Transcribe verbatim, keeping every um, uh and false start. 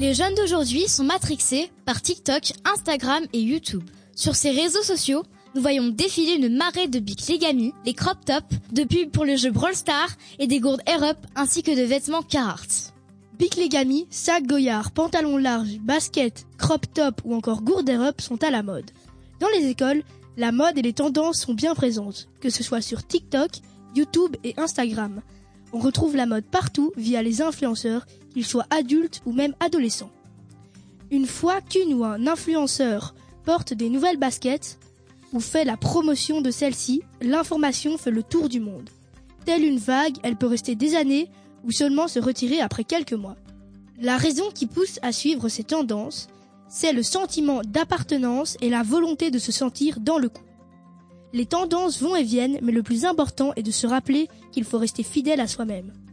Les jeunes d'aujourd'hui sont matrixés par TikTok, Instagram et YouTube. Sur ces réseaux sociaux, nous voyons défiler une marée de bikinis, des crop tops, de pubs pour le jeu Brawl Stars et des gourdes Air Up ainsi que de vêtements Carhartt. Bikinis, sacs Goyard, pantalons larges, baskets, crop top ou encore gourdes Air Up sont à la mode. Dans les écoles, la mode et les tendances sont bien présentes, que ce soit sur TikTok, YouTube et Instagram. On retrouve la mode partout via les influenceurs, qu'ils soient adultes ou même adolescents. Une fois qu'une ou un influenceur porte des nouvelles baskets ou fait la promotion de celles-ci, l'information fait le tour du monde. Telle une vague, elle peut rester des années ou seulement se retirer après quelques mois. La raison qui pousse à suivre ces tendances, c'est le sentiment d'appartenance et la volonté de se sentir dans le coup. Les tendances vont et viennent, mais le plus important est de se rappeler qu'il faut rester fidèle à soi-même.